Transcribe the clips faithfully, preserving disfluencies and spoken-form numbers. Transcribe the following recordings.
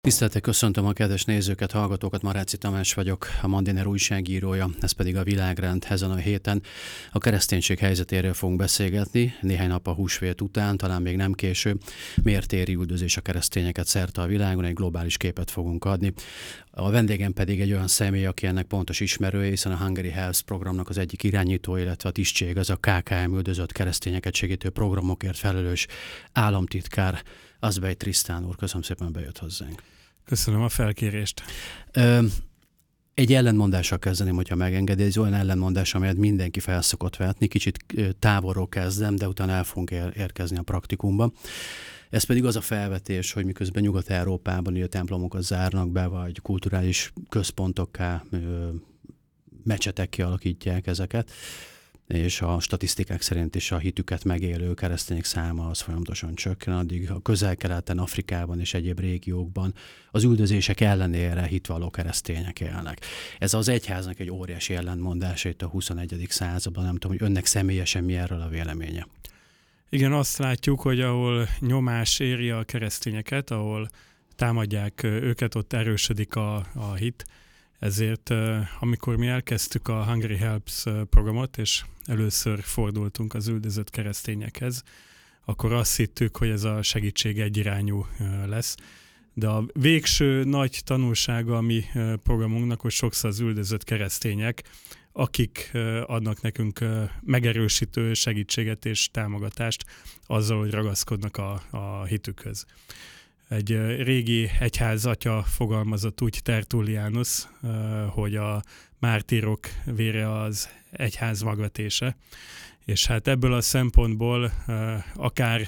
Tiszteltek, köszöntöm a kedves nézőket, hallgatókat, Maráci Tamás vagyok, a Mandiner újságírója, ez pedig a Világrend. Ezen a héten a kereszténység helyzetéről fogunk beszélgetni, néhány nap a húsvét után, talán még nem késő. Miért éri üldözés a keresztényeket szerte a világon, egy globális képet fogunk adni. A vendégem pedig egy olyan személy, aki ennek pontos ismerője, hiszen a Hungary Helps programnak az egyik irányító, illetve a tisztség, az a ká ká em üldözött keresztényeket segítő programokért felelős államtitkár, Azbej Trisztán úr. Köszönöm szépen, bejött hozzánk. Köszönöm a felkérést. Ö, egy ellentmondással kezdeném, hogyha megengedi, ez olyan ellentmondás, amelyet mindenki fel szokott vetni, kicsit távolról kezdem, de utána el fogunk ér- érkezni a praktikumba. Ez pedig az a felvetés, hogy miközben Nyugat-Európában ugye templomokat zárnak be, vagy kulturális központokká, ö, mecsetek kialakítják ezeket, és a statisztikák szerint is a hitüket megélő keresztények száma az folyamatosan csökken, addig a Közel-Keleten, Afrikában és egyéb régiókban az üldözések ellenére hitvalló keresztények élnek. Ez az egyháznak egy óriási ellentmondása itt a huszonegyedik században, nem tudom, hogy önnek személyesen mi erről a véleménye. Igen, azt látjuk, hogy ahol nyomás éri a keresztényeket, ahol támadják őket, ott erősödik a, a hit. Ezért, amikor mi elkezdtük a Hungary Helps programot, és először fordultunk az üldözött keresztényekhez, akkor azt hittük, hogy ez a segítség egyirányú lesz. De a végső nagy tanulsága a mi programunknak, hogy sokszor az üldözött keresztények, akik adnak nekünk megerősítő segítséget és támogatást azzal, hogy ragaszkodnak a, a hitükhöz. Egy régi egyházatya fogalmazott úgy, Tertullianus, hogy a mártírok vére az egyház magvetése. És hát ebből a szempontból akár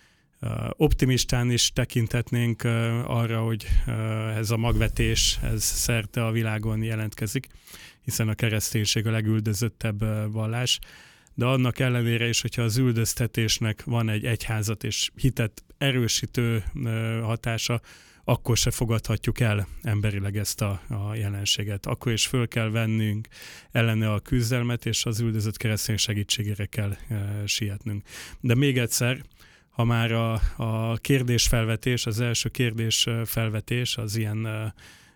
optimistán is tekinthetnénk arra, hogy ez a magvetés ez szerte a világon jelentkezik, hiszen a kereszténység a legüldözöttebb vallás. De annak ellenére is, hogyha az üldöztetésnek van egy egyházat és hitet erősítő hatása, akkor se fogadhatjuk el emberileg ezt a, a jelenséget. Akkor is föl kell vennünk ellene a küzdelmet, és az üldözött keresztény segítségére kell e, sietnünk. De még egyszer, ha már a, a kérdésfelvetés, az első kérdésfelvetés az ilyen e,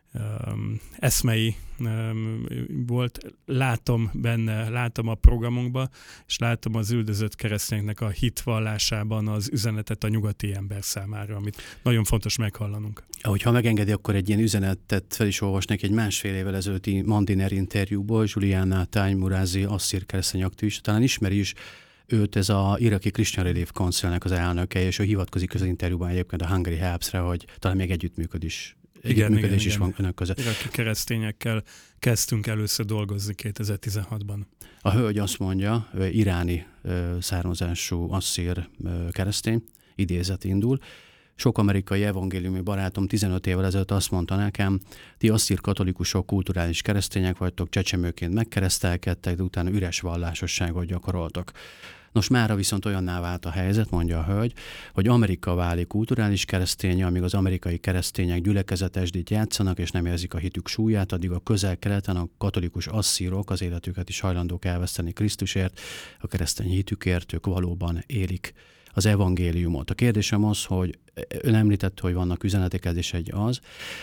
Um, eszmei um, volt, látom benne, látom a programunkban, és látom az üldözött keresztényeknek a hitvallásában az üzenetet a nyugati ember számára, amit nagyon fontos meghallanunk. Ahogy ha megengedi, akkor egy ilyen üzenetet fel is olvasnék egy másfél évvel ezelőtti Mandiner interjúból, Juliana Tánymurazi asszír keresztény aktivista, talán ismeri is őt, ez a iraki Christian Relief Councilnek az elnöke, és ő hivatkozik az interjúban egyébként a Hungary Helpsre, hogy talán még együttműködés Igen, igen, is igen. van önök között. Iraki keresztényekkel kezdtünk először dolgozni kétezer-tizenhatban. A hölgy azt mondja, iráni származású asszír keresztény, idézet indul. Sok amerikai evangéliumi barátom tizenöt évvel ezelőtt azt mondta nekem, ti asszír katolikusok kulturális keresztények vagytok, csecsemőként megkeresztelkedtek, de utána üres vallásosságot gyakoroltok. Nos, mára viszont olyanná vált a helyzet, mondja a hölgy, hogy Amerika válik kulturális kereszténye, amíg az amerikai keresztények gyülekezetesdit játszanak, és nem érzik a hitük súlyát, addig a Közel-Keleten a katolikus asszírok az életüket is hajlandók elveszteni Krisztusért, a keresztény hitükért, ők valóban élik az evangéliumot. A kérdésem az, hogy ön említette, hogy vannak üzenetek, ez is egy az,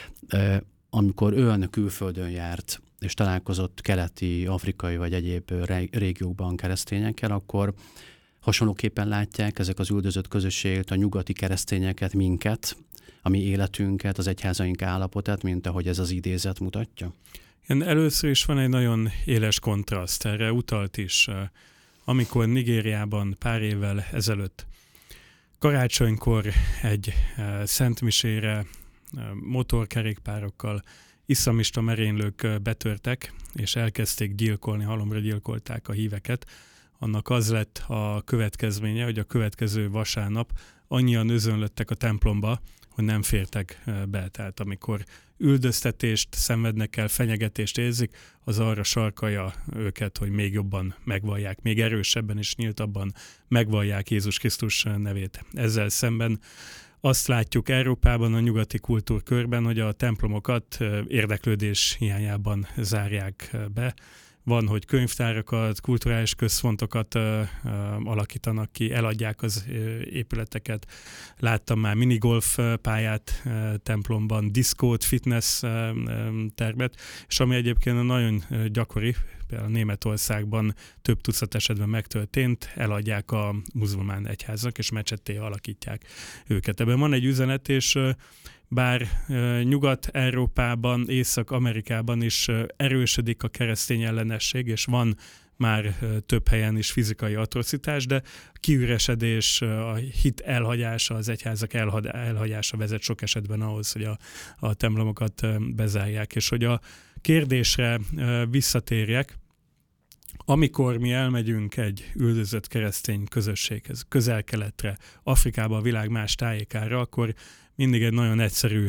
amikor ön külföldön járt, és találkozott keleti, afrikai vagy egyéb régiókban keresztényekkel, akkor hasonlóképpen látják ezek az üldözött közösségek, a nyugati keresztényeket, minket, a mi életünket, az egyházaink állapotát, mint ahogy ez az idézet mutatja? Igen, először is van egy nagyon éles kontraszt, erre utalt is, amikor Nigériában pár évvel ezelőtt karácsonykor egy szentmisére motorkerékpárokkal iszlamista merénylők betörtek, és elkezdték gyilkolni, halomra gyilkolták a híveket. Annak az lett a következménye, hogy a következő vasárnap annyian özönlöttek a templomba, hogy nem fértek be. Tehát amikor üldöztetést szenvednek el, fenyegetést érzik, az arra sarkalja őket, hogy még jobban megvallják, még erősebben és nyíltabban megvallják Jézus Krisztus nevét. Ezzel szemben azt látjuk Európában, a nyugati kultúrkörben, hogy a templomokat érdeklődés hiányában zárják be, van, hogy könyvtárakat, kulturális központokat ö, ö, alakítanak ki, eladják az ö, épületeket. Láttam már minigolf pályát ö, templomban, diszkót, fitness ö, ö, termet, és ami egyébként nagyon gyakori, például Németországban több tucat esetben megtörtént, eladják a muzulmán egyháznak, és mecsetté alakítják őket. Ebben van egy üzenet, és bár Nyugat-Európában, Észak-Amerikában is erősödik a keresztény ellenesség, és van már több helyen is fizikai atrocitás, de kiüresedés, a hit elhagyása, az egyházak elhagyása vezet sok esetben ahhoz, hogy a, a templomokat bezárják. És hogy a kérdésre visszatérjek, amikor mi elmegyünk egy üldözött keresztény közösséghez, Közel-Keletre, Afrikába, a világ más tájékára, akkor mindig egy nagyon egyszerű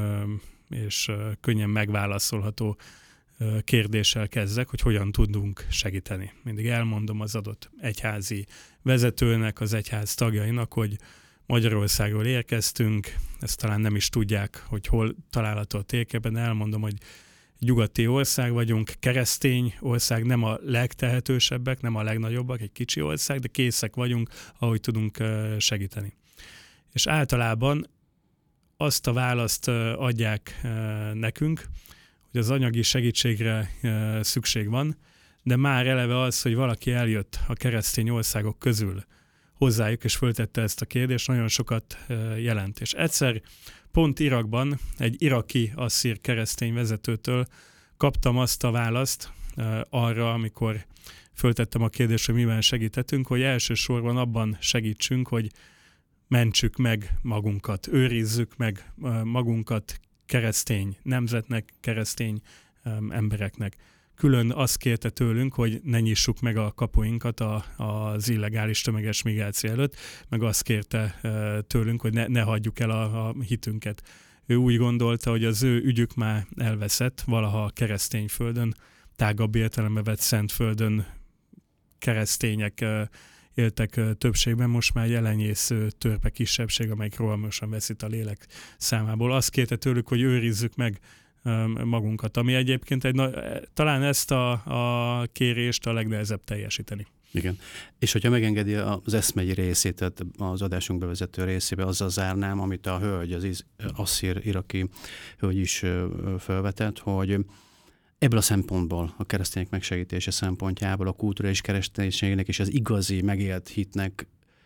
és könnyen megválaszolható kérdéssel kezdek, hogy hogyan tudunk segíteni. Mindig elmondom az adott egyházi vezetőnek, az egyház tagjainak, hogy Magyarországról érkeztünk, ezt talán nem is tudják, hogy hol található a térképen, elmondom, hogy nyugati ország vagyunk, keresztény ország, nem a legtehetősebbek, nem a legnagyobbak, egy kicsi ország, de készek vagyunk, ahogy tudunk segíteni. És általában azt a választ adják nekünk, hogy az anyagi segítségre szükség van, de már eleve az, hogy valaki eljött a keresztény országok közül hozzájuk, és föltette ezt a kérdést, nagyon sokat jelent. És egyszer pont Irakban egy iraki asszír keresztény vezetőtől kaptam azt a választ arra, amikor föltettem a kérdést, hogy miben segíthetünk, hogy elsősorban abban segítsünk, hogy mentsük meg magunkat, őrizzük meg magunkat keresztény nemzetnek, keresztény embereknek. Külön azt kérte tőlünk, hogy ne nyissuk meg a kapuinkat a, az illegális tömeges migráció előtt, meg azt kérte tőlünk, hogy ne, ne hagyjuk el a, a hitünket. Ő úgy gondolta, hogy az ő ügyük már elveszett, valaha a keresztény földön, tágabb értelembe vett szent földön keresztények éltek többségben, most már jelenyésző törpe kisebbség, amelyik rohamosan veszít a lélek számából. Azt kérte tőlük, hogy őrizzük meg magunkat, ami egyébként egy, talán ezt a, a kérést a legnehezebb teljesíteni. Igen. És hogyha megengedi az eszmei részét, tehát az adásunk bevezető részébe, azzal zárnám, amit a hölgy, az asszír iraki hölgy is felvetett, hogy ebből a szempontból, a keresztények megsegítése szempontjából, a kulturális kereszténységnek és az igazi megélt hitnek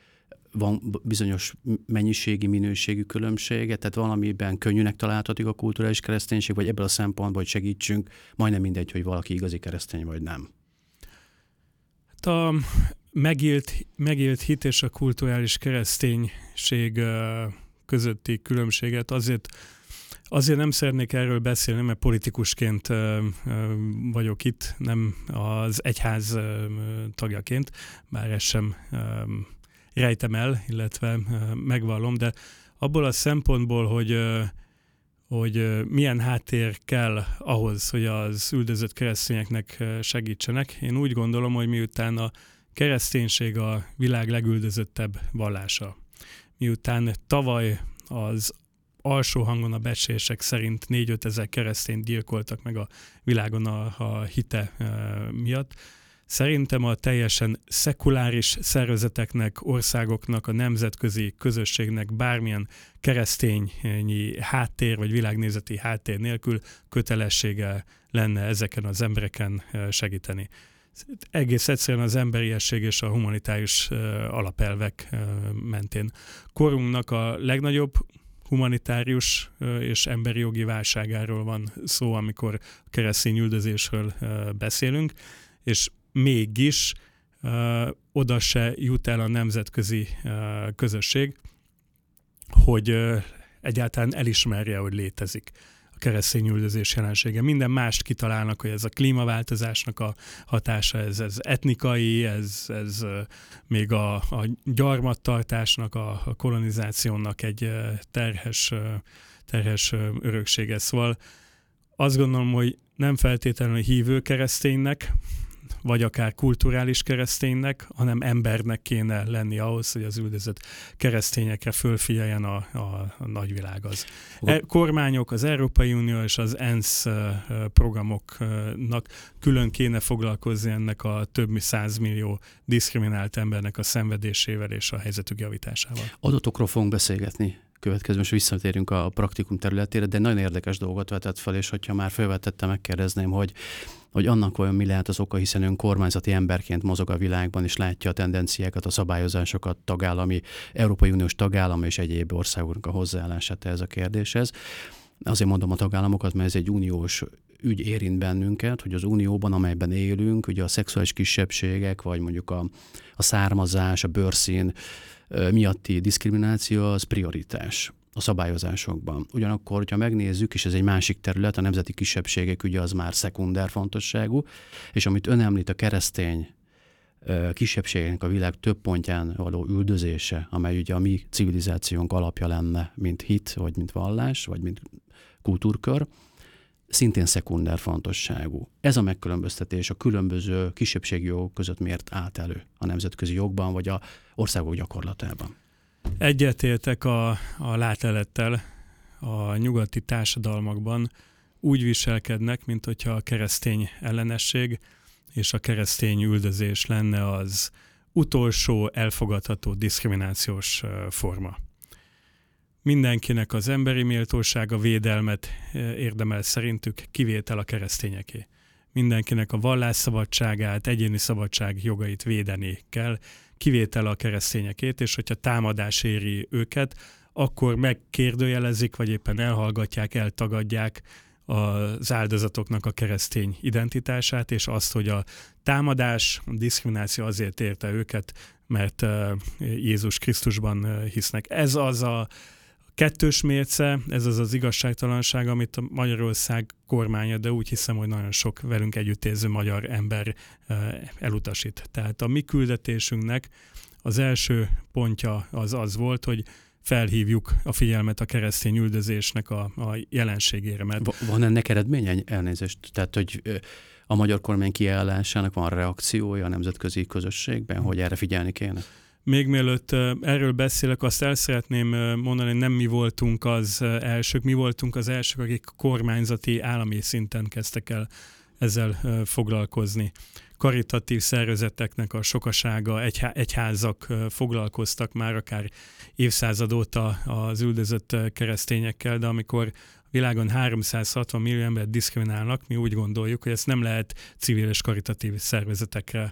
van bizonyos mennyiségi, minőségi különbsége, tehát valamiben könnyűnek találhatik a kulturális kereszténység, vagy ebből a szempontból, hogy segítsünk, majdnem mindegy, hogy valaki igazi keresztény vagy nem. Hát a megélt, megélt hit és a kulturális kereszténység közötti különbséget azért Azért nem szeretnék erről beszélni, mert politikusként vagyok itt, nem az egyház tagjaként, bár ezt sem rejtem el, illetve megvallom, de abból a szempontból, hogy, hogy milyen háttér kell ahhoz, hogy az üldözött keresztényeknek segítsenek, én úgy gondolom, hogy miután a kereszténység a világ legüldözöttebb vallása, miután tavaly az alsó hangon a becslések szerint négy-öt ezer keresztényt gyilkoltak meg a világon a, a hite e, miatt. Szerintem a teljesen szekuláris szervezeteknek, országoknak, a nemzetközi közösségnek bármilyen keresztényi háttér vagy világnézeti háttér nélkül kötelessége lenne ezeken az embereken segíteni. Egész egyszerűen az emberiesség és a humanitárius alapelvek mentén. Korunknak a legnagyobb humanitárius és emberi jogi válságáról van szó, amikor a keresztény üldözésről beszélünk, és mégis oda se jut el a nemzetközi közösség, hogy egyáltalán elismerje, hogy létezik a keresztény üldözés jelensége. Minden mást kitalálnak, hogy ez a klímaváltozásnak a hatása, ez, ez etnikai, ez, ez még a, a gyarmattartásnak, a, a kolonizációnak egy terhes, terhes öröksége. Szóval azt gondolom, hogy nem feltétlenül hívő kereszténynek vagy akár kulturális kereszténynek, hanem embernek kéne lenni ahhoz, hogy az üldözött keresztényekre fölfigyeljen a, a, a nagyvilág az. E, kormányok, az Európai Unió és az ENSZ programoknak külön kéne foglalkozni ennek a több mint százmillió diszkriminált embernek a szenvedésével és a helyzetük javításával. Adatokról fogunk beszélgetni. Következően most visszatérünk a praktikum területére, de nagyon érdekes dolgot vetett fel, és hogyha már felvetette, megkérdezném, hogy, hogy annak vajon mi lehet az oka, hiszen ön kormányzati emberként mozog a világban, és látja a tendenciákat, a szabályozásokat, tagállami, Európai Uniós tagállam és egyéb országoknak a hozzáállását ez a kérdéshez. Azért mondom a tagállamokat, mert ez egy uniós ügy érint bennünket, hogy az unióban, amelyben élünk, ugye a szexuális kisebbségek, vagy mondjuk a, a származás, a bőrszín miatti diszkrimináció az prioritás a szabályozásokban. Ugyanakkor, hogyha megnézzük, és ez egy másik terület, a nemzeti kisebbségek ügye az már szekunder fontosságú, és amit ön említ, a keresztény kisebbségek a világ több pontján való üldözése, amely ugye a mi civilizációnk alapja lenne, mint hit, vagy mint vallás, vagy mint kultúrkör, szintén szekunder fontosságú. Ez a megkülönböztetés a különböző kisebbségi jogok között miért állt elő a nemzetközi jogban, vagy a országok gyakorlatában? Egyetértek a, a látelettel, a nyugati társadalmakban úgy viselkednek, mint hogyha a keresztény ellenesség és a keresztény üldözés lenne az utolsó elfogadható diszkriminációs forma. Mindenkinek az emberi méltósága védelmet érdemel szerintük, kivétel a keresztényeké. Mindenkinek a vallásszabadságát, egyéni szabadság jogait védeni kell, kivétel a keresztényekét, és hogyha támadás éri őket, akkor megkérdőjelezik, vagy éppen elhallgatják, eltagadják az áldozatoknak a keresztény identitását, és azt, hogy a támadás, a diszkrimináció azért érte őket, mert Jézus Krisztusban hisznek. Ez az a kettős mérce, ez az az igazságtalanság, amit a Magyarország kormánya, de úgy hiszem, hogy nagyon sok velünk együttérző magyar ember elutasít. Tehát a mi küldetésünknek az első pontja az az volt, hogy felhívjuk a figyelmet a keresztény üldözésnek a, a jelenségére. Mert... Van ennek eredménye? Elnézést. Tehát, hogy a magyar kormány kiállásának van reakciója a nemzetközi közösségben, hogy erre figyelni kéne? Még mielőtt erről beszélek, azt el szeretném mondani, hogy nem mi voltunk az elsők, mi voltunk az elsők, akik kormányzati, állami szinten kezdtek el ezzel foglalkozni. Karitatív szervezeteknek a sokasága, egyházak foglalkoztak már akár évszázad óta az üldözött keresztényekkel, de amikor a világon háromszázhatvan millió embert diszkriminálnak, mi úgy gondoljuk, hogy ezt nem lehet civil és karitatív szervezetekre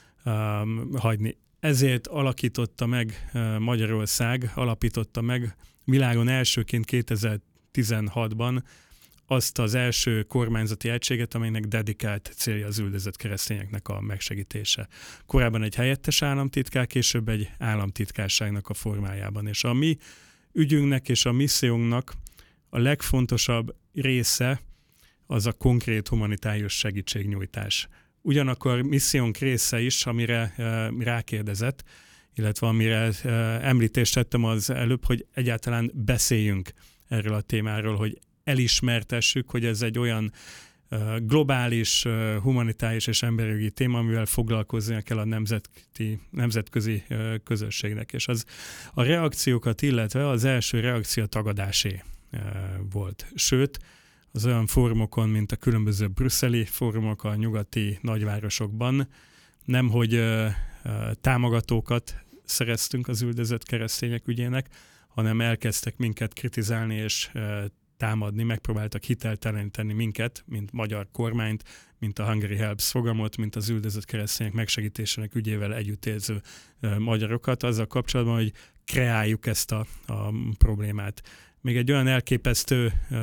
um, hagyni. Ezért alakította meg Magyarország, alapította meg világon elsőként kétezer-tizenhatban azt az első kormányzati egységet, amelynek dedikált célja az üldözött keresztényeknek a megsegítése. Korábban egy helyettes államtitkár, később egy államtitkárságnak a formájában. És a mi ügyünknek és a missziónknak a legfontosabb része az a konkrét humanitárius segítségnyújtás. Ugyanakkor missziónk része is, amire uh, rákérdezett, illetve amire uh, említést tettem az előbb, hogy egyáltalán beszéljünk erről a témáról, hogy elismertessük, hogy ez egy olyan uh, globális, uh, humanitárius és emberjogi téma, amivel foglalkoznia kell a nemzeti, nemzetközi uh, közösségnek. És az a reakciókat illetve az első reakció tagadásé uh, volt. Sőt, az olyan fórumokon, mint a különböző brüsszeli fórumok a nyugati nagyvárosokban, nemhogy uh, uh, támogatókat szereztünk az üldözött keresztények ügyének, hanem elkezdtek minket kritizálni és uh, támadni, megpróbáltak hitelteleníteni minket, mint magyar kormányt, mint a Hungary Helps programot, mint az üldözött keresztények megsegítésének ügyével együttérző uh, magyarokat, azzal kapcsolatban, hogy kreáljuk ezt a, a problémát. Még egy olyan elképesztő uh,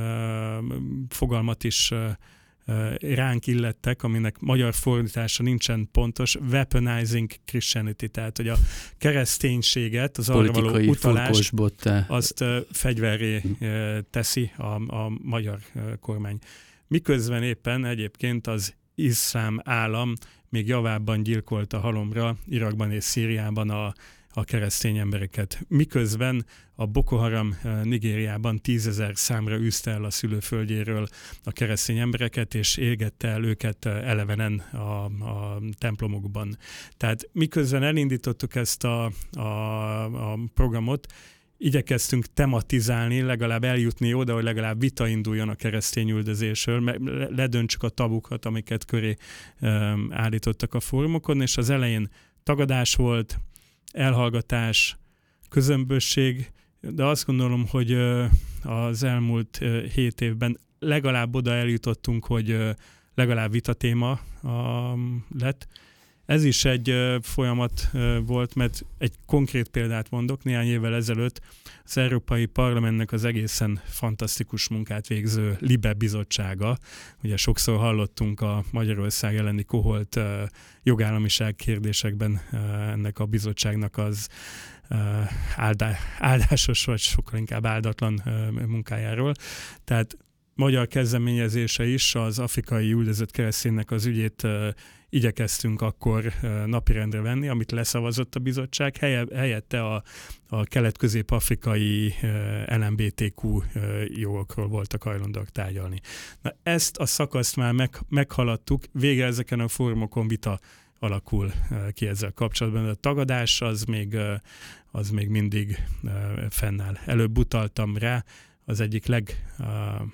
fogalmat is uh, uh, ránk illettek, aminek magyar fordítása nincsen pontos, weaponizing Christianity, tehát hogy a kereszténységet, az arra való utalást, azt uh, fegyverré uh, teszi a, a magyar uh, kormány. Miközben éppen egyébként az iszlám állam még javában gyilkolta halomra Irakban és Szíriában a a keresztény embereket. Miközben a Boko Haram Nigériában tízezer számra űzte el a szülőföldjéről a keresztény embereket, és égette el őket elevenen a, a templomokban. Tehát miközben elindítottuk ezt a, a, a programot, igyekeztünk tematizálni, legalább eljutni oda, hogy legalább vita induljon a keresztény üldözésről, ledöntsük a tabukat, amiket köré um, állítottak a fórumokon, és az elején tagadás volt, elhallgatás, közömbösség, de azt gondolom, hogy uh, az elmúlt uh, hét évben legalább oda eljutottunk, hogy uh, legalább vitatéma uh, lett. Ez is egy uh, folyamat uh, volt, mert egy konkrét példát mondok, néhány évvel ezelőtt az Európai Parlamentnek az egészen fantasztikus munkát végző LIBE bizottsága, ugye sokszor hallottunk a Magyarország elleni koholt uh, jogállamiság kérdésekben uh, ennek a bizottságnak az uh, áldá, áldásos vagy sokkal inkább áldatlan uh, munkájáról. Tehát magyar kezdeményezése is az afrikai üldözött kereszténynek az ügyét uh, igyekeztünk akkor uh, napirendre venni, amit leszavazott a bizottság, helye, helyette a, a kelet-közép-afrikai uh, el em bé té kú uh, jogokról voltak hajlandóak tárgyalni. Na, ezt a szakaszt már meg, meghaladtuk, végre ezeken a fórumokon vita alakul uh, ki ezzel kapcsolatban. A tagadás az még, uh, az még mindig uh, fennáll. Előbb utaltam rá, az egyik leg... Uh,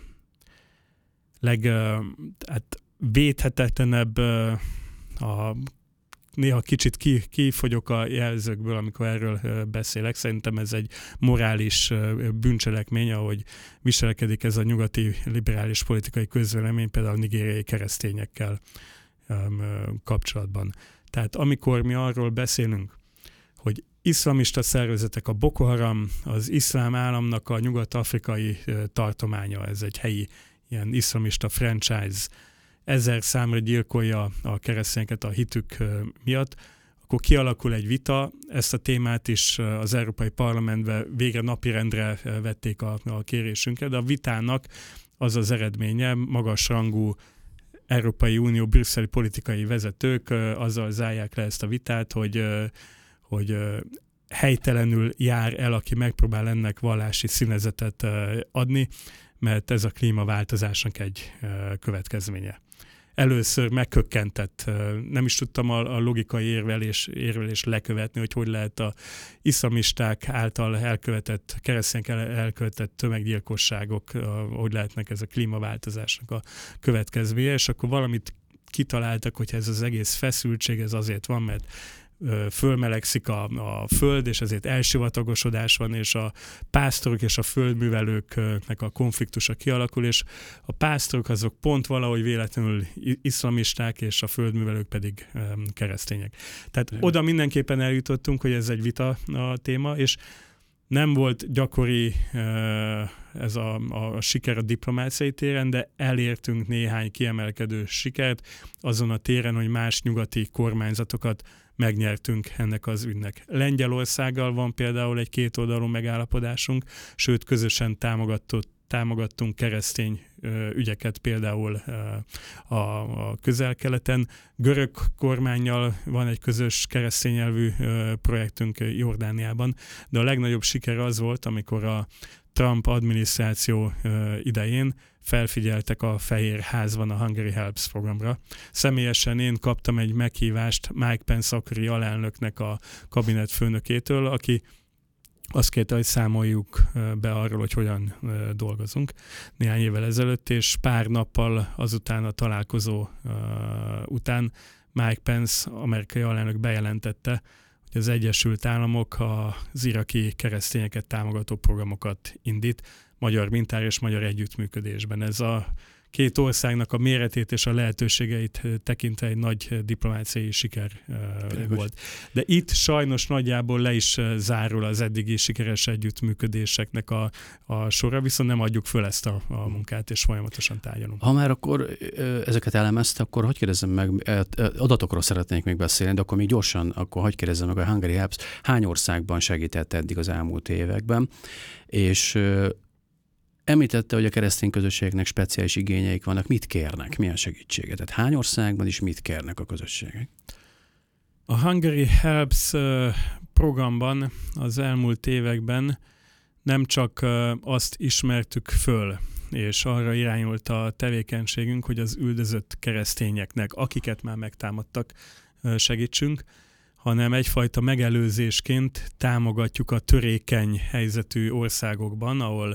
leg uh, hát védhetetlenebb, uh, a, néha kicsit ki, kifogyok a jelzőkből, amikor erről uh, beszélek. Szerintem ez egy morális uh, bűncselekmény, ahogy viselkedik ez a nyugati liberális politikai közvélemény, például a nigériai keresztényekkel um, uh, kapcsolatban. Tehát amikor mi arról beszélünk, hogy iszlamista szervezetek, a Boko Haram, az iszlám államnak a nyugat-afrikai uh, tartománya, ez egy helyi ilyen iszlamista franchise, ezer számra gyilkolja a keresztényeket a hitük miatt, akkor kialakul egy vita, ezt a témát is az Európai Parlamentben végre napirendre vették a, a kérésünket, de a vitának az az eredménye, magasrangú Európai Unió brüsszeli politikai vezetők azzal zárják le ezt a vitát, hogy, hogy helytelenül jár el, aki megpróbál ennek vallási színezetet adni, mert ez a klímaváltozásnak egy következménye. Először megkökkentett, nem is tudtam a, a logikai érvelés, érvelés lekövetni, hogy hogy lehet a iszlamisták által elkövetett, keresztények elkövetett tömeggyilkosságok, hogy lehetnek ez a klímaváltozásnak a következménye, és akkor valamit kitaláltak, hogy ez az egész feszültség, ez azért van, mert fölmelegszik a, a föld, és ezért elsivatagosodás van, és a pásztorok és a földművelőknek a konfliktusa kialakul, és a pásztorok azok pont valahogy véletlenül iszlamisták, és a földművelők pedig um, keresztények. Tehát De. oda mindenképpen eljutottunk, hogy ez egy vita a téma, és nem volt gyakori uh, ez a, a siker a diplomáciai téren, de elértünk néhány kiemelkedő sikert azon a téren, hogy más nyugati kormányzatokat megnyertünk ennek az ügynek. Lengyelországgal van például egy kétoldalú megállapodásunk, sőt közösen támogatott, támogattunk keresztény ö, ügyeket például ö, a, a közel-keleten. Görög kormánnyal van egy közös keresztény nyelvű ö, projektünk Jordániában, de a legnagyobb siker az volt, amikor a Trump adminisztráció ö, idején felfigyeltek a Fehér Házban a Hungary Helps programra. Személyesen én kaptam egy meghívást Mike Pence akkori alelnöknek a kabinet főnökétől, aki azt kérte, hogy számoljuk be arról, hogy hogyan dolgozunk néhány évvel ezelőtt, és pár nappal azután a találkozó után Mike Pence, amerikai alelnök bejelentette, hogy az Egyesült Államok az iraki keresztényeket támogató programokat indít, magyar mintára és magyar együttműködésben. Ez a két országnak a méretét és a lehetőségeit tekintve egy nagy diplomáciai siker uh, volt. De itt sajnos nagyjából le is zárul az eddigi sikeres együttműködéseknek a, a sora, viszont nem adjuk föl ezt a, a munkát, és folyamatosan tárgyalunk. Ha már akkor ezeket elemezte, akkor hogy kérdezzem meg, adatokról szeretnék még beszélni, de akkor még gyorsan, akkor hogy kérdezzem meg, a Hungary Helps hány országban segített eddig az elmúlt években, és említette, hogy a keresztény közösségnek speciális igényeik vannak. Mit kérnek? Milyen segítséget? Tehát hány országban is mit kérnek a közösségek? A Hungary Helps uh, programban az elmúlt években nem csak azt ismertük föl, és arra irányult a tevékenységünk, hogy az üldözött keresztényeknek, akiket már megtámadtak, segítsünk, hanem egyfajta megelőzésként támogatjuk a törékeny helyzetű országokban, ahol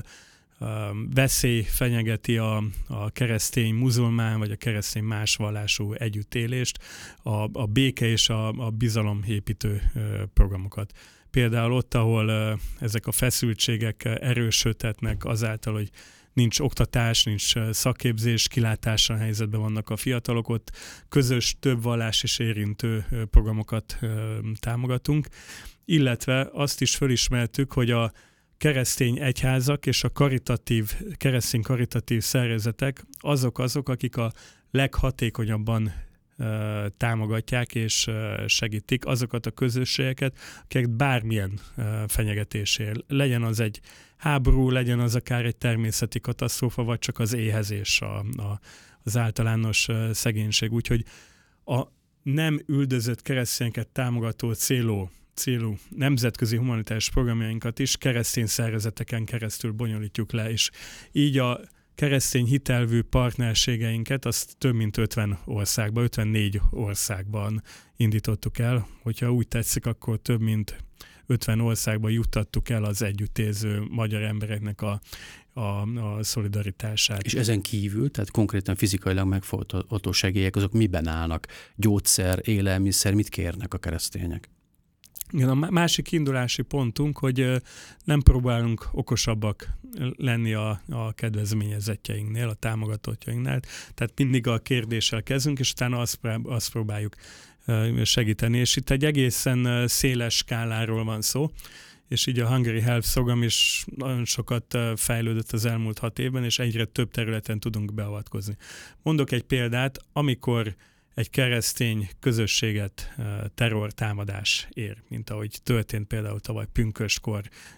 veszély fenyegeti a, a keresztény muzulmán vagy a keresztény más vallású együttélést, a, a béke és a, a bizalomépítő programokat. Például ott, ahol ezek a feszültségek erősödhetnek azáltal, hogy nincs oktatás, nincs szakképzés, kilátásra helyzetben vannak a fiatalok, ott közös, több vallás is érintő programokat támogatunk, illetve azt is fölismertük, hogy a keresztény egyházak és a karitatív, keresztény karitatív szervezetek azok azok, akik a leghatékonyabban uh, támogatják és uh, segítik azokat a közösségeket, akik bármilyen uh, fenyegetésért. Legyen az egy háború, legyen az akár egy természeti katasztrófa, vagy csak az éhezés, a, a, az általános uh, szegénység. Úgyhogy a nem üldözött keresztényeket támogató célú célú nemzetközi humanitárius programjainkat is keresztény szervezeteken keresztül bonyolítjuk le, és így a keresztény hitelvű partnerségeinket azt több mint ötven országban, ötvennégy országban indítottuk el. Hogyha úgy tetszik, akkor több mint ötven országban juttattuk el az együttérző magyar embereknek a, a, a szolidaritását. És ezen kívül, tehát konkrétan fizikailag megfogható segélyek, azok miben állnak? Gyógyszer, élelmiszer, mit kérnek a keresztények? Igen, a másik indulási pontunk, hogy nem próbálunk okosabbak lenni a, a kedvezményezettjeinknél, a támogatottjainknál. Tehát mindig a kérdéssel kezdünk, és utána azt, azt próbáljuk segíteni. És itt egy egészen széles skáláról van szó, és így a Hungary Helps program is nagyon sokat fejlődött az elmúlt hat évben, és egyre több területen tudunk beavatkozni. Mondok egy példát, amikor egy keresztény közösséget terrortámadás ér, mint ahogy történt például tavaly pünköstkor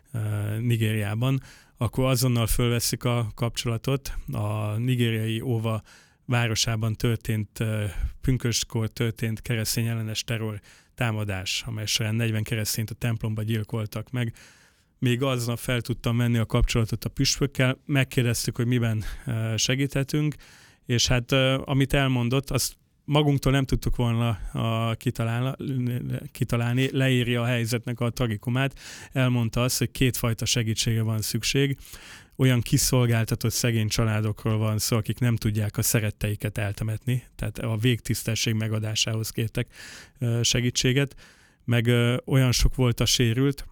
Nigériában, akkor azonnal fölveszik a kapcsolatot. A nigériai Óva városában történt, pünköstkor történt keresztény ellenes terrortámadás, amely során negyven keresztényt a templomba gyilkoltak meg. Még aznap fel tudtam venni a kapcsolatot a püspökkel, megkérdeztük, hogy miben segíthetünk, és hát amit elmondott, azt magunktól nem tudtuk volna a kitalálni, kitalálni, leírja a helyzetnek a tragikumát, elmondta azt, hogy kétfajta segítségre van szükség. Olyan kiszolgáltatott szegény családokról van szó, akik nem tudják a szeretteiket eltemetni, tehát a végtisztesség megadásához kértek segítséget, meg olyan sok volt a sérült,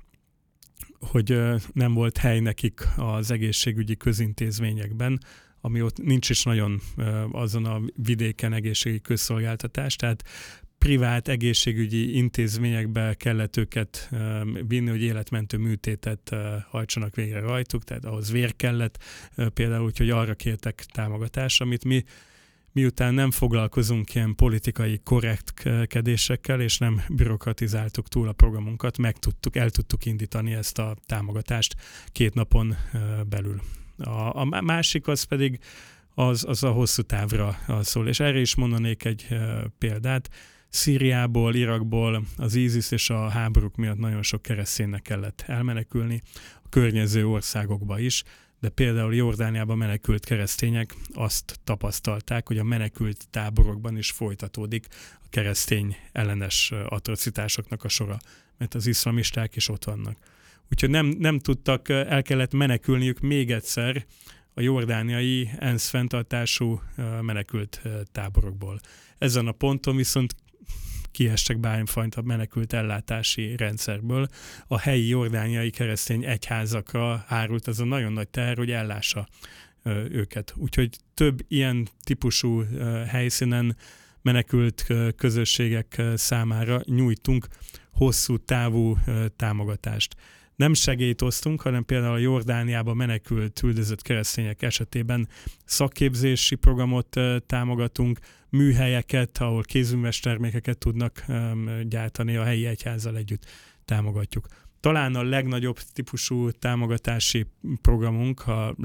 hogy nem volt hely nekik az egészségügyi közintézményekben, ami ott nincs is nagyon azon a vidéken egészségügyi közszolgáltatás, tehát privát egészségügyi intézményekbe kellett őket vinni, hogy életmentő műtétet hajtsanak végre rajtuk, tehát ahhoz vér kellett például, úgyhogy arra kértek támogatást, amit mi miután nem foglalkozunk ilyen politikai korrektkedésekkel, és nem bürokratizáltuk túl a programunkat, meg tudtuk, el tudtuk indítani ezt a támogatást két napon belül. A, a másik az pedig az, az a hosszú távra szól, és erre is mondanék egy e, példát. Szíriából, Irakból az ISIS és a háborúk miatt nagyon sok kereszténynek kellett elmenekülni, a környező országokba is, de például Jordániában menekült keresztények azt tapasztalták, hogy a menekült táborokban is folytatódik a keresztény ellenes atrocitásoknak a sora, mert az iszlamisták is ott vannak. Úgyhogy nem, nem tudtak, el kellett menekülniük még egyszer a jordániai ENSZ fenntartású menekült táborokból. Ezen a ponton viszont kiestek bármifajta menekült ellátási rendszerből. A helyi jordániai keresztény egyházakra hárult ez a nagyon nagy teher, hogy ellássa őket. Úgyhogy több ilyen típusú helyszínen menekült közösségek számára nyújtunk hosszú távú támogatást. Nem segélyt osztunk, hanem például a Jordániában menekült, üldözött keresztények esetében szakképzési programot támogatunk, műhelyeket, ahol kézműves termékeket tudnak gyártani, a helyi egyházzal együtt támogatjuk. Talán a legnagyobb típusú támogatási programunk, a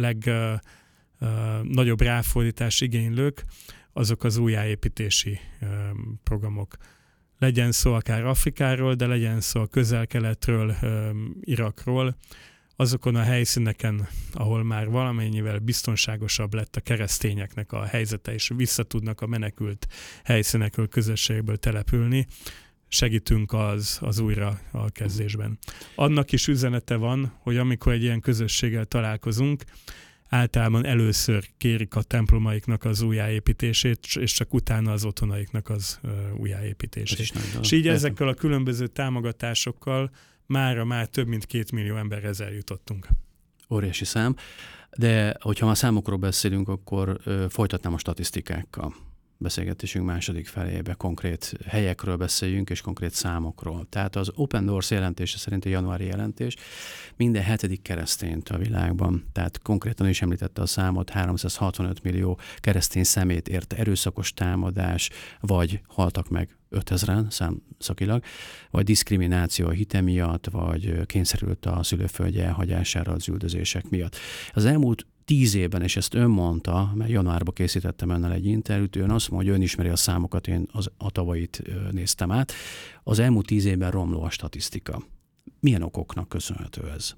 legnagyobb ráfordítás igénylők, azok az újjáépítési programok. legyen szó akár Afrikáról, de legyen szó a Közel-Keletről, Irakról, azokon a helyszíneken, ahol már valamennyivel biztonságosabb lett a keresztényeknek a helyzete, és vissza tudnak a menekült helyszínekről, közösségből települni, segítünk az, az újra a kezdésben. Annak is üzenete van, hogy amikor egy ilyen közösséggel találkozunk, általában először kérik a templomaiknak az újjáépítését, és csak utána az otthonaiknak az újjáépítését. És így ezekkel a különböző támogatásokkal mára már több mint két millió emberhez eljutottunk. Óriási szám, de hogyha már számokról beszélünk, akkor ö, folytatnám a statisztikákkal. Beszélgetésünk második felébe konkrét helyekről beszéljünk, és konkrét számokról. Tehát az Open Doors jelentése szerint a januári jelentés minden hetedik keresztényt a világban, tehát konkrétan is említette a számot, háromszázhatvanöt millió keresztény szemét ért erőszakos támadás, vagy haltak meg ötezren számszakilag, vagy diszkrimináció a hite miatt, vagy kényszerült a szülőföldje elhagyására az üldözések miatt. Az elmúlt tíz évben, és ezt ön mondta, mert januárban készítettem önnel egy interjút, ön azt mondja, hogy ön ismeri a számokat, én az, a tavait néztem át. Az elmúlt tíz évben romló a statisztika. Milyen okoknak köszönhető ez?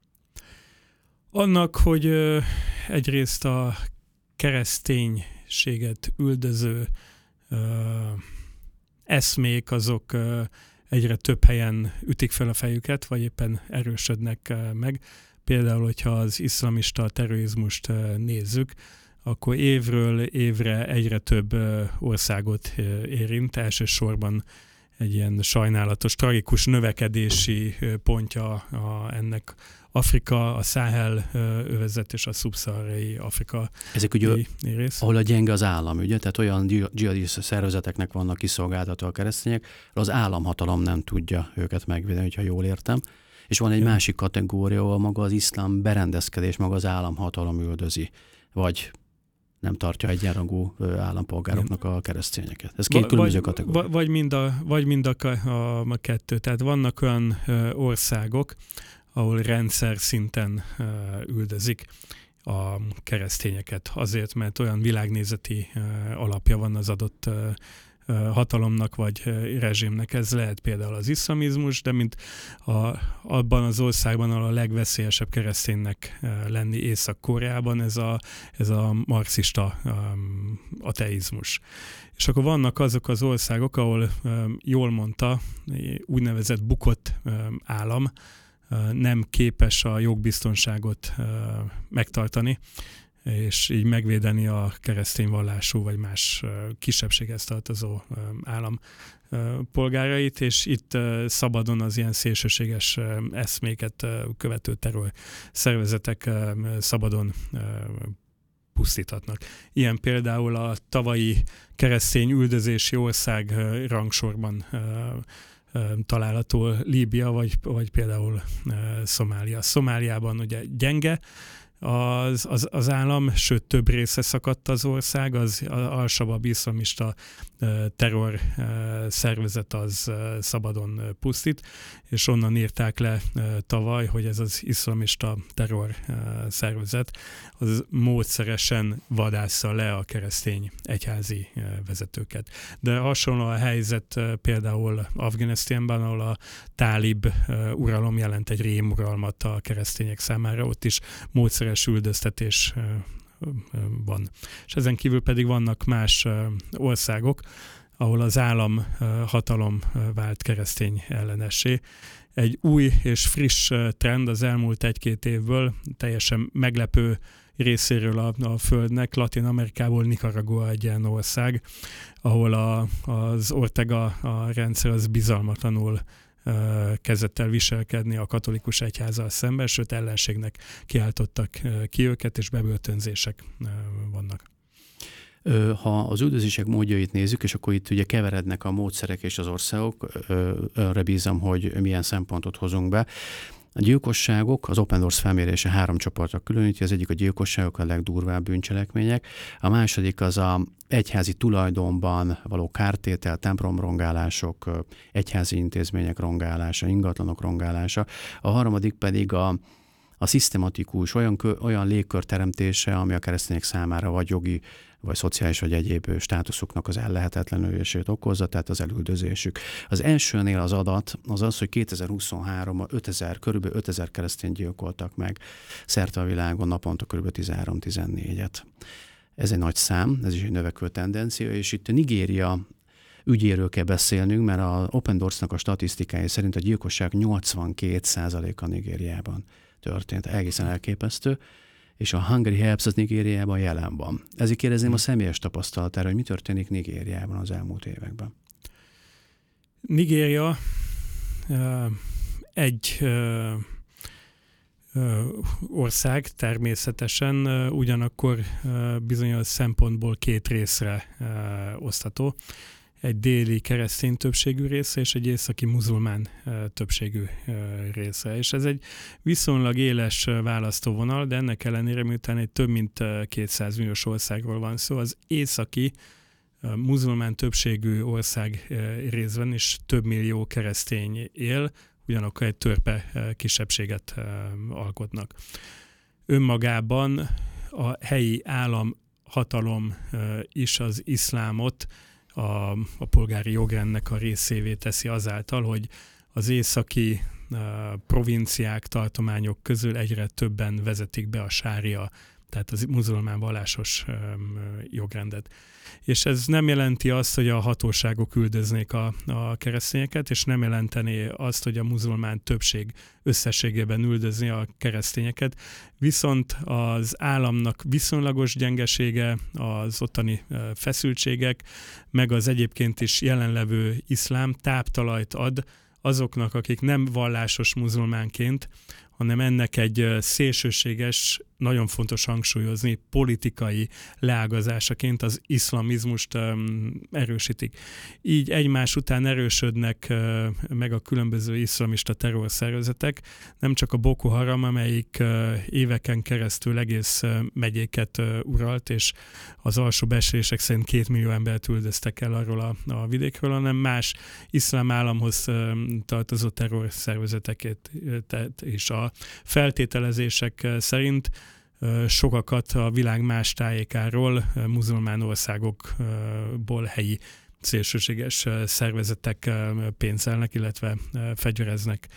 Annak, hogy ö, egyrészt a kereszténységet üldöző ö, eszmék, azok ö, egyre több helyen ütik fel a fejüket, vagy éppen erősödnek ö, meg. Például, hogyha az iszlamista terrorizmust nézzük, akkor évről évre egyre több országot érint, elsősorban egy ilyen sajnálatos, tragikus növekedési pontja a, ennek Afrika, a Száhel övezet és a szubszaharai Afrika. Ezek ugye, rész. Ahol a gyenge az állam, ugye? Tehát olyan dzsihadista szervezeteknek vannak kiszolgáltatva a keresztények, az államhatalom nem tudja őket megvédeni, hogyha jól értem. És van egy ja. másik kategória, ahol maga az iszlám berendezkedés, maga az államhatalom üldözi, vagy nem tartja egyenrangú állampolgároknak a keresztényeket. Ez két különböző kategória. Vagy mind a, vagy mind a, a, a kettő. Tehát vannak olyan országok, ahol rendszer szinten üldözik a keresztényeket. Azért, mert olyan világnézeti alapja van az adott hatalomnak vagy rezsimnek. Ez lehet például az iszlamizmus, de mint a, abban az országban, ahol a legveszélyesebb kereszténynek lenni Észak-Koreában, ez a, ez a marxista um, ateizmus. És akkor vannak azok az országok, ahol um, jól mondta, úgynevezett bukott um, állam uh, nem képes a jogbiztonságot uh, megtartani, és így megvédeni a keresztény vallású vagy más kisebbséghez tartozó állam polgárait, és itt szabadon az ilyen szélsőséges eszméket követő terror szervezetek szabadon pusztíthatnak. Ilyen például a tavalyi keresztény üldözési ország rangsorban található Líbia, vagy, vagy például Szomália. Szomáliában ugye gyenge Az, az, az állam, sőt több része szakadt az ország, az al-Shabaab iszlamista terror szervezet az szabadon pusztít, és onnan írták le tavaly, hogy ez az iszlamista terror szervezet az módszeresen vadásza le a keresztény egyházi vezetőket. De hasonló a helyzet például Afganisztánban, ahol a tálib uralom jelent egy rémuralmat a keresztények számára, ott is módszeres üldöztetés van. És ezen kívül pedig vannak más országok, ahol az állam hatalom vált keresztény ellenessé. Egy új és friss trend az elmúlt egy-két évből, teljesen meglepő részéről a, a Földnek, Latin-Amerikából Nicaragua egy ilyen ország, ahol a, az Ortega a rendszer az bizalmatlanul kezdett el viselkedni a katolikus egyházzal szemben, sőt ellenségnek kiáltottak ki őket, és bebörtönzések vannak. Ha az üldözések módjait nézzük, és akkor itt ugye keverednek a módszerek és az országok, önre bízom, hogy milyen szempontot hozunk be. A gyilkosságok, az Open Doors felmérése három csoportra különíti, az egyik a gyilkosságok, a legdurvább bűncselekmények, a második az a egyházi tulajdonban való kártétel, templomrongálások, egyházi intézmények rongálása, ingatlanok rongálása, a harmadik pedig a a szisztematikus, olyan, olyan légkör teremtése, ami a keresztények számára vagy jogi, vagy szociális, vagy egyéb státuszuknak az ellehetetlenülését okozza, tehát az elüldözésük. Az elsőnél az adat az az, hogy kétezer-huszonháromban ötezer, körülbelül ötezer keresztény gyilkoltak meg szerte a világon, naponta körülbelül tizenhárom-tizennégyet. Ez egy nagy szám, ez is egy növekvő tendencia, és itt Nigéria ügyéről kell beszélnünk, mert a Open Doors-nak a statisztikái szerint a gyilkosság nyolcvankét százaléka Nigériában történt. Egészen elképesztő. És a Hungry Helps az Nigériában jelen van. Ezért kérdezném a személyes tapasztalatára, hogy mi történik Nigériában az elmúlt években. Nigéria egy ország természetesen, ugyanakkor bizonyos szempontból két részre osztható. Egy déli keresztény többségű része és egy északi muzulmán többségű része. És ez egy viszonylag éles választóvonal, de ennek ellenére, miután egy több mint kétszáz milliós országról van szó, az északi muzulmán többségű ország részben is több millió keresztény él, ugyanakkor egy törpe kisebbséget alkotnak. Önmagában a helyi államhatalom is az iszlámot A, a polgári jogrendnek a részévé teszi azáltal, hogy az északi uh, provinciák, tartományok közül egyre többen vezetik be a sária, tehát az muzulmán vallásos um, jogrendet. És ez nem jelenti azt, hogy a hatóságok üldöznék a, a keresztényeket, és nem jelenteni azt, hogy a muzulmán többség összességében üldözni a keresztényeket, viszont az államnak viszonylagos gyengesége, az ottani feszültségek, meg az egyébként is jelenlevő iszlám táptalajt ad azoknak, akik nem vallásos muzulmánként, hanem ennek egy szélsőséges, nagyon fontos hangsúlyozni, politikai leágazásaként az iszlamizmust um, erősítik. Így egymás után erősödnek uh, meg a különböző iszlamista terrorszervezetek, nem csak a Boko Haram, amelyik uh, éveken keresztül egész uh, megyéket uh, uralt, és az alsó becslések szerint két millió embert üldöztek el arról a, a vidékről, hanem más iszlám államhoz uh, tartozó terrorszervezeteket is. A feltételezések uh, szerint sokakat a világ más tájékáról, muzulmán országokból helyi szélsőséges szervezetek pénzelnek, illetve fegyvereznek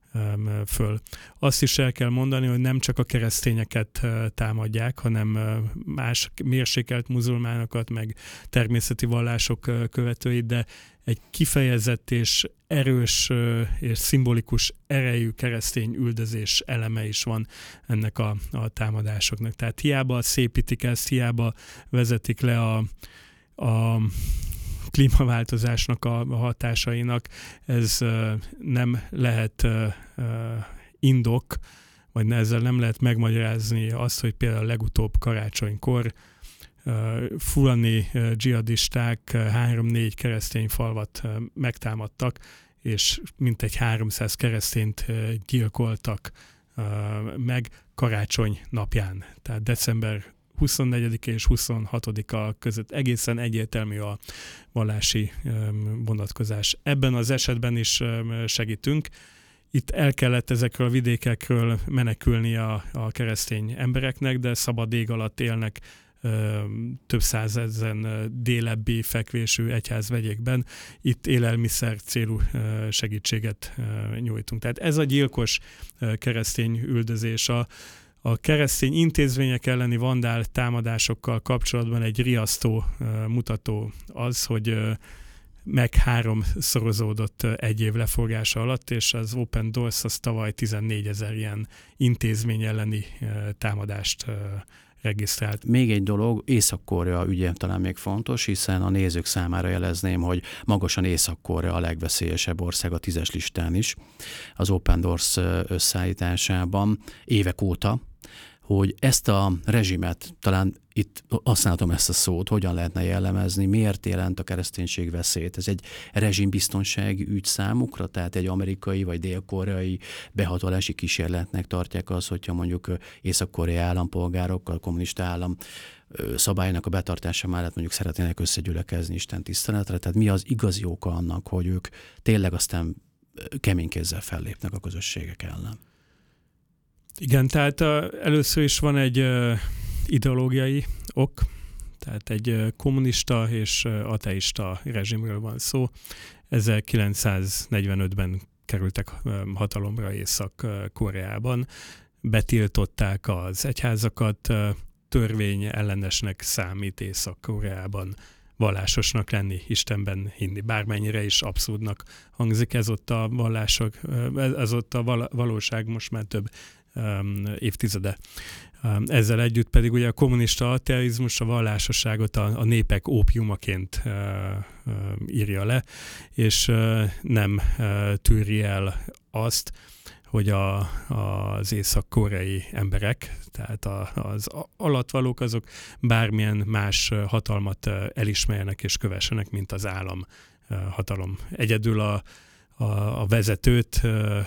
föl. Azt is el kell mondani, hogy nem csak a keresztényeket támadják, hanem más mérsékelt muzulmánokat, meg természeti vallások követőit, de egy kifejezett és erős és szimbolikus erejű keresztény üldözés eleme is van ennek a, a támadásoknak. Tehát hiába szépítik ezt, hiába vezetik le a, a klímaváltozásnak a hatásainak, ez nem lehet indok, vagy ezzel nem lehet megmagyarázni azt, hogy például legutóbb karácsonykor fulani dzsihadisták három-négy keresztény falvat megtámadtak, és mintegy háromszáz keresztényt gyilkoltak meg karácsony napján. Tehát december huszonnegyedike és huszonhatodika között egészen egyértelmű a vallási vonatkozás. Ebben az esetben is segítünk. Itt el kellett ezekről a vidékekről menekülni a, a keresztény embereknek, de szabad ég alatt élnek több százezen délebbi fekvésű egyházmegyékben. Itt élelmiszer célú segítséget nyújtunk. Tehát ez a gyilkos keresztény üldözés. A, a keresztény intézmények elleni vandál támadásokkal kapcsolatban egy riasztó mutató az, hogy meg háromszorozódott egy év leforgása alatt, és az Open Doors az tavaly tizennégyezer ilyen intézmény elleni támadást regisztrált. Még egy dolog, Észak-Korea ügye talán még fontos, hiszen a nézők számára jelezném, hogy magasan Észak-Korea a legveszélyesebb ország a tízes listán is, az Open Doors összeállításában évek óta, hogy ezt a rezsimet, talán itt használhatom ezt a szót, hogyan lehetne jellemezni, miért jelent a kereszténység veszélyt. Ez egy rezsimbiztonsági ügy számukra, tehát egy amerikai vagy dél-koreai behatolási kísérletnek tartják az, hogyha mondjuk észak-koreai állampolgárokkal, kommunista állam szabálynak a betartása mellett mondjuk szeretnének összegyülekezni Isten tiszteletre. Tehát mi az igazi oka annak, hogy ők tényleg aztán kemény kézzel fellépnek a közösségek ellen? Igen, tehát a, először is van egy uh, ideológiai ok, tehát egy uh, kommunista és uh, ateista rezsimről van szó. ezerkilencszáznegyvenötben kerültek uh, hatalomra Észak-Koreában, betiltották az egyházakat, uh, törvény ellenesnek számít Észak-Koreában vallásosnak lenni, Istenben hinni. Bármennyire is abszurdnak hangzik, ez ott a vallások, ez ott a valóság most már több um, évtizede. Um, ezzel együtt pedig ugye a kommunista ateizmus a vallásosságot a, a népek ópiumaként uh, uh, írja le, és uh, nem uh, tűri el azt, hogy a, az észak-koreai emberek, tehát a, az alattvalók, azok bármilyen más hatalmat elismerjenek és kövessenek, mint az állam hatalom. Egyedül a, a, a vezetőt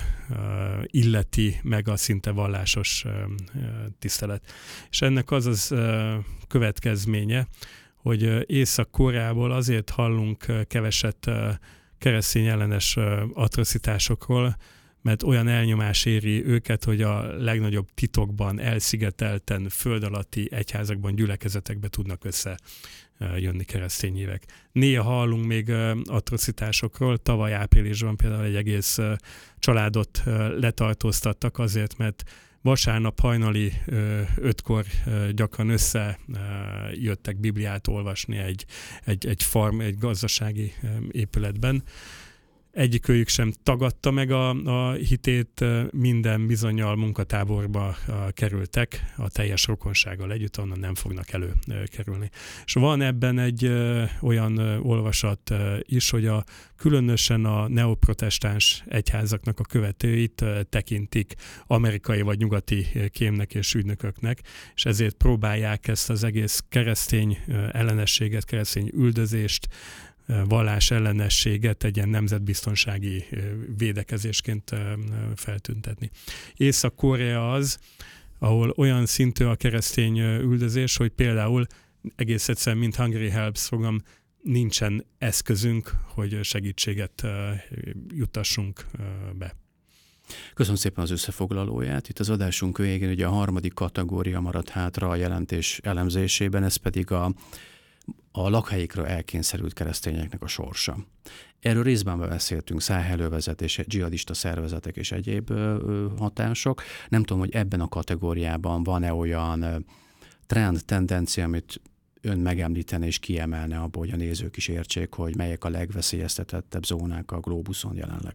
illeti meg a szinte vallásos tisztelet. És ennek az az következménye, hogy Észak-Koreából azért hallunk keveset keresztény ellenes atrocitásokról, mert olyan elnyomás éri őket, hogy a legnagyobb titokban, elszigetelten, föld alatti egyházakban, gyülekezetekbe tudnak összejönni keresztény hívek. Néha hallunk még atrocitásokról, tavaly áprilisban például egy egész családot letartóztattak azért, mert vasárnap hajnali ötkor gyakran összejöttek Bibliát olvasni egy, egy, egy farm, egy gazdasági épületben. Egyikőjük sem tagadta meg a, a hitét, minden bizonnyal munkatáborba kerültek, a teljes rokonsággal együtt, onnan nem fognak előkerülni. És van ebben egy ö, olyan ö, olvasat ö, is, hogy a, különösen a neoprotestáns egyházaknak a követőit ö, tekintik amerikai vagy nyugati kémnek és ügynököknek, és ezért próbálják ezt az egész keresztény ö, ellenességet, keresztény üldözést, vallás ellenességet egy ilyen nemzetbiztonsági védekezésként feltüntetni. Észak-Korea az, ahol olyan szintű a keresztény üldözés, hogy például egész egyszerűen, mint Hungry Helps program, nincsen eszközünk, hogy segítséget juttassunk be. Köszönöm szépen az összefoglalóját. Itt az adásunk végén ugye a harmadik kategória maradt hátra a jelentés elemzésében, ez pedig a a lakhelyikről elkényszerült keresztényeknek a sorsa. Erről részben beszéltünk, száhelővezet és dzsihadista szervezetek és egyéb hatások. Nem tudom, hogy ebben a kategóriában van-e olyan trend, tendencia, amit ön megemlítene és kiemelne abból, hogy a nézők is értsék, hogy melyek a legveszélyeztetettebb zónák a glóbuszon jelenleg.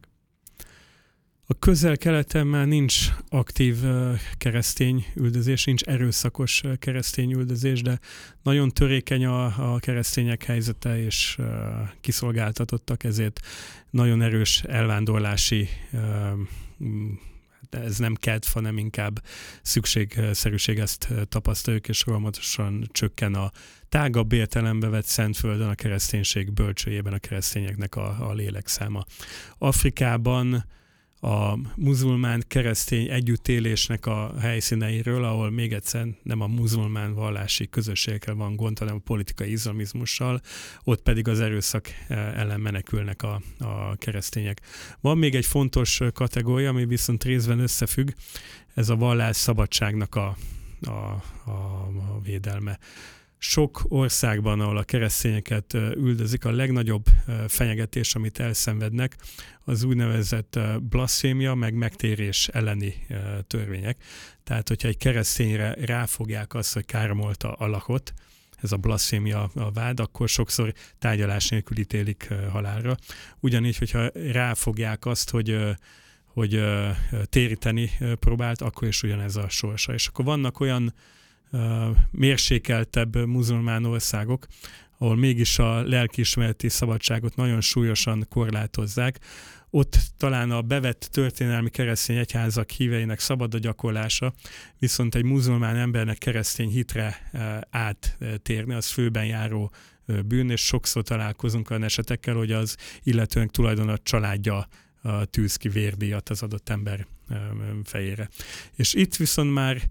A Közel-Keleten már nincs aktív uh, keresztény üldözés, nincs erőszakos uh, keresztény üldözés, de nagyon törékeny a, a keresztények helyzete, és uh, kiszolgáltatottak, ezért nagyon erős elvándorlási, uh, ez nem kedv, hanem inkább szükségszerűség, ezt tapasztaljuk, és folyamatosan csökken a tágabb értelembe vett Szentföldön a kereszténység bölcsőjében a keresztényeknek a, a lélekszáma. Afrikában a muzulmán-keresztény együttélésnek a helyszíneiről, ahol még egyszer nem a muzulmán vallási közösségekre van gond, hanem a politikai izlamizmussal, ott pedig az erőszak ellen menekülnek a, a keresztények. Van még egy fontos kategória, ami viszont részben összefügg, ez a vallás szabadságnak a, a, a, a védelme. Sok országban, ahol a keresztényeket üldözik, a legnagyobb fenyegetés, amit elszenvednek, az úgynevezett blaszfémia, meg megtérés elleni törvények. Tehát, hogyha egy keresztényre ráfogják azt, hogy káromolta Allahot, ez a blaszfémia a vád, akkor sokszor tárgyalás nélkül ítélik halálra. Ugyanígy, hogyha ráfogják azt, hogy hogy téríteni próbált, akkor is ugyanez a sorsa. És akkor vannak olyan Uh, mérsékeltebb muzulmán országok, ahol mégis a lelkiismereti szabadságot nagyon súlyosan korlátozzák. Ott talán a bevett történelmi keresztény egyházak híveinek szabad a gyakorlása, viszont egy muzulmán embernek keresztény hitre uh, áttérni, az főben járó uh, bűn, és sokszor találkozunk olyan esetekkel, hogy az illetőnek tulajdon a családja uh, tűz ki vérdíjat az adott ember uh, fejére. És itt viszont már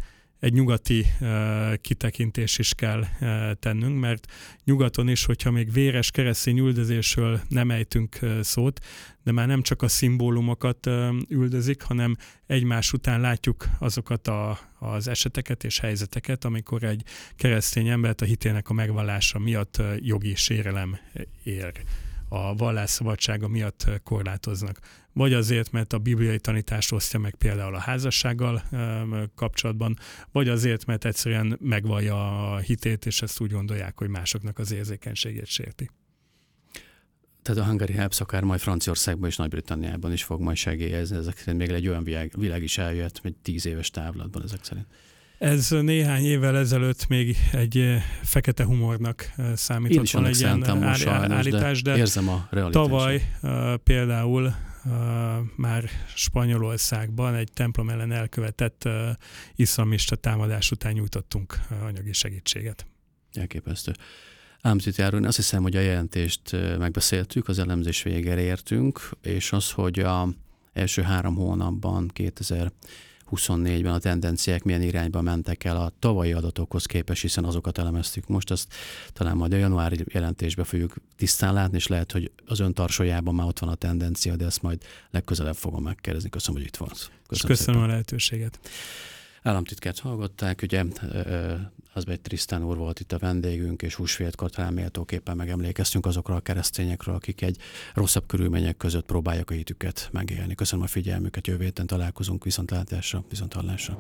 egy nyugati kitekintés is kell tennünk, mert nyugaton is, hogyha még véres keresztény üldözésről nem ejtünk szót, de már nem csak a szimbólumokat üldözik, hanem egymás után látjuk azokat a, az eseteket és helyzeteket, amikor egy keresztény embert a hitének a megvallása miatt jogi sérelem ér, a vallásszabadsága miatt korlátoznak. Vagy azért, mert a bibliai tanítást osztja meg például a házassággal kapcsolatban, vagy azért, mert egyszerűen megvallja a hitét, és ezt úgy gondolják, hogy másoknak az érzékenységét sérti. Tehát a Hungary Helps akár majd Franciaországban és Nagy-Britanniában is fog majd segélyezni. Ezek szerint még egy olyan világ, világ is eljött, egy tíz éves távlatban ezek szerint. Ez néhány évvel ezelőtt még egy fekete humornak számított volna egy ilyen most állítás, de, de érzem a realitást. Tavaly uh, például uh, már Spanyolországban egy templom ellen elkövetett uh, iszlamista támadás után nyújtottunk uh, anyagi segítséget. Elképesztő. Államtitkár úr, azt hiszem, hogy a jelentést megbeszéltük, az elemzés végére értünk, és az, hogy a első három hónapban, kétezer-huszonnégyben a tendenciák milyen irányba mentek el a tavalyi adatokhoz képest, hiszen azokat elemeztük most, azt talán majd a januári jelentésbe fogjuk tisztán látni, és lehet, hogy az ön tarsójában már ott van a tendencia, de ezt majd legközelebb fogom megkérdezni. Köszönöm, hogy itt van. Köszönöm, Köszönöm a lehetőséget. Államtitkárt hallották, ugye Azbej Trisztán úr volt itt a vendégünk, és húsvétkor talán méltóképpen megemlékeztünk azokról a keresztényekről, akik egy rosszabb körülmények között próbálják a hitüket megélni. Köszönöm a figyelmüket, jövő héten találkozunk, viszontlátásra, viszonthallásra.